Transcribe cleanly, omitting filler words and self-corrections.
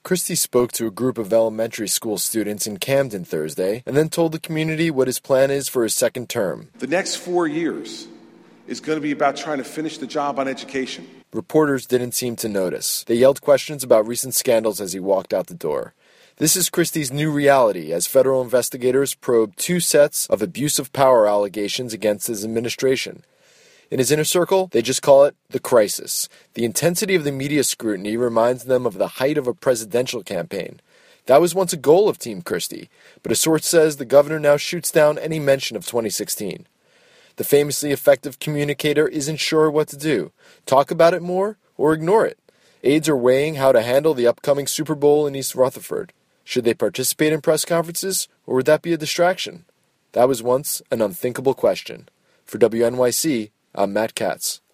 Christie spoke to a group of elementary school students in Camden Thursday and then told the community what his plan is for his second term. The next 4 years is going to be about trying to finish the job on education. Reporters didn't seem to notice. They yelled questions about recent scandals as he walked out the door. This is Christie's new reality as federal investigators probe 2 sets of abuse of power allegations against his administration. In his inner circle, they just call it the crisis. The intensity of the media scrutiny reminds them of the height of a presidential campaign. That was once a goal of Team Christie, but a source says the governor now shoots down any mention of 2016. The famously effective communicator isn't sure what to do. Talk about it more or ignore it. Aides are weighing how to handle the upcoming Super Bowl in East Rutherford. Should they participate in press conferences, or would that be a distraction? That was once an unthinkable question. For WNYC, I'm Matt Katz.